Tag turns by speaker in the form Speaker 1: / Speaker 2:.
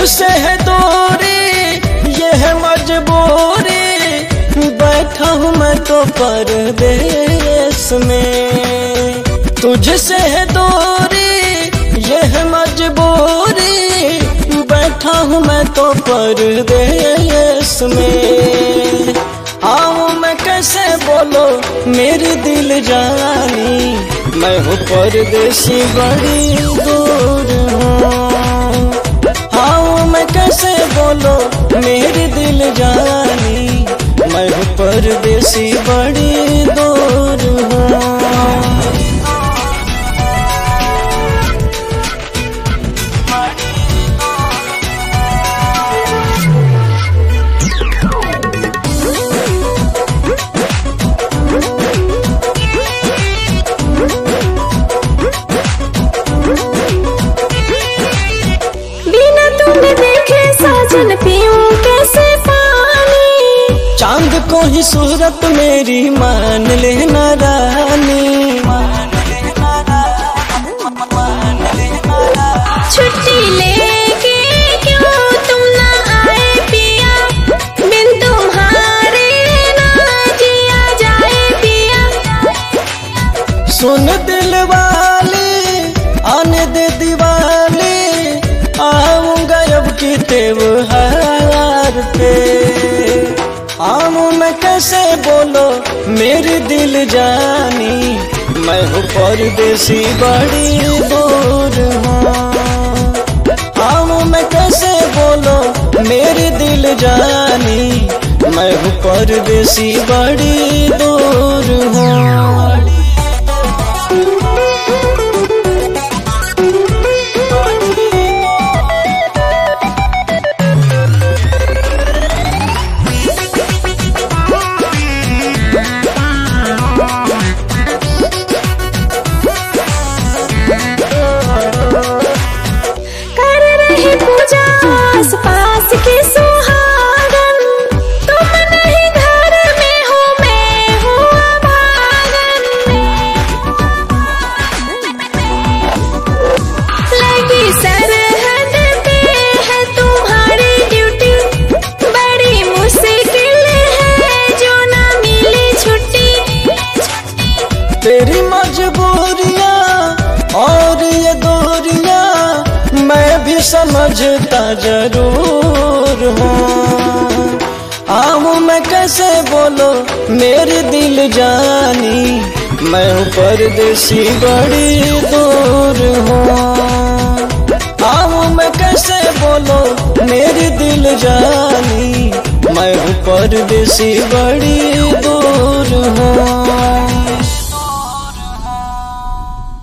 Speaker 1: तुझसे है दूरी ये है मजबूरी, बैठा हूँ मैं तो परदेश में। तुझसे है दूरी ये है मजबूरी, बैठा हूँ मैं तो परदेश में। आऊँ मैं कैसे बोलो मेरी दिल जानी, मैं हूँ परदेसी बड़ी दूर हूँ। आऊँ मैं कैसे बोलो मेरी दिल जानी, मैं हूँ परदेसी बड़ी दूर हूँ।
Speaker 2: साजन पीऊं कैसे पानी,
Speaker 1: चांद को ही सूरत मेरी मान लेना रानी।
Speaker 2: छुट्टी लेके क्यों तुम ना आए पिया, बिन तुम्हारे ना जिया जाए पिया।
Speaker 1: सुन दिल वाली आने दे दिवाली, आऊंगा अब की त्योहार पे। आऊं मैं कैसे बोलो मेरी दिल जानी, मैं हूँ परदेसी बड़ी दूर हूँ। आऊं मैं कैसे बोलो मेरी दिल जानी, मैं हूँ परदेसी बड़ी दूर हूँ।
Speaker 2: पास के सुहागन, तुम नहीं घर में हो, मैं हूँ अभागन। लगी सरहद पे है तुम्हारी ड्यूटी, बड़ी मुश्किल है जो ना मिली छुट्टी।
Speaker 1: तेरी मजबूरियाँ और ये दूरियाँ मैं भी समझता जरूर हूँ। आऊँ मैं कैसे बोलो मेरी दिल जानी, मैं हूँ परदेसी बड़ी दूर हूँ। आऊँ मैं कैसे बोलो मेरी दिल जानी, मैं हूँ परदेसी बड़ी दूर हूँ।